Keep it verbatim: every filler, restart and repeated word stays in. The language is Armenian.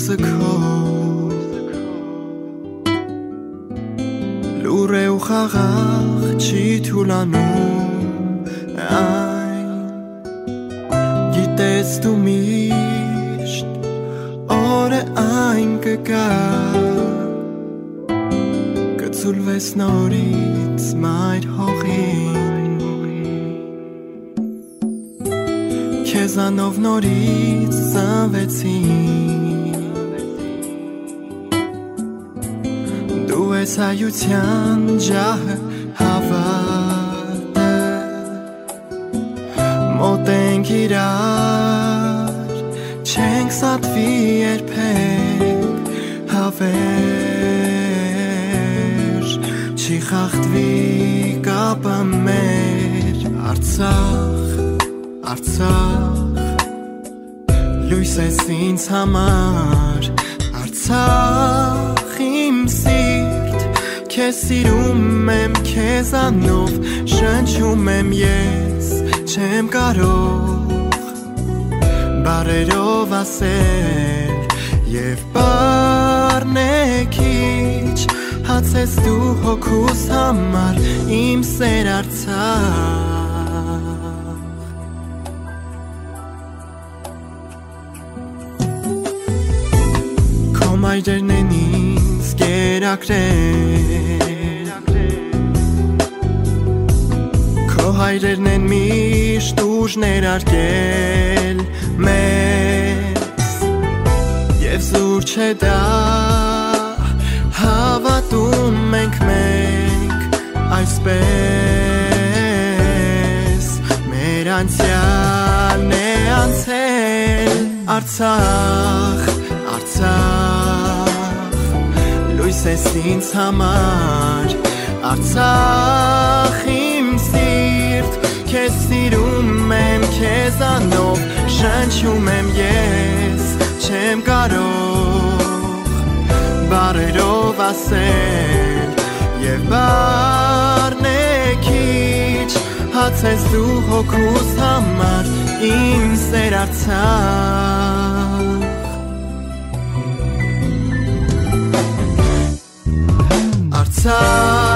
հույսը քո լուր է ու խաղաղ չի թուլանում այն գիտես դու միշտ օրը այն կգա կծուլվես նորից մայր հողին քեզանով նորից ծնվեցին դու ես հայության ջահը հավատը մոտ ենք իրար չենք սատվի երբեք հավեր չի խախտվի կապը մեր Արցախ Արցախ լույս ես ինձ համար Արցախ իմ սիրտ քեզ սիրում եմ քեզանով շնչում եմ ես չեմ կարող բարերով ասել եւ բառնեքիչ հացես դու հոգուս համար իմ սեր Արցախ Մայրերն են ինձ կերակրել Քո հայրերն են միշտ ուժ ներարկել մեզ Եվ զուր չէ դա հավատում ենք մենք այսպես մեր անցյալն է անցել Արցախ Արցախ լույս ես ինձ համար Արցախ իմ սիրտ քեզ սիրում եմ քեզանով շնչում եմ ես չեմ կարող բառերով ասել եւ բառնեքիչ հացես դու հոգուս համար իմ սեր Արցախ Արցախ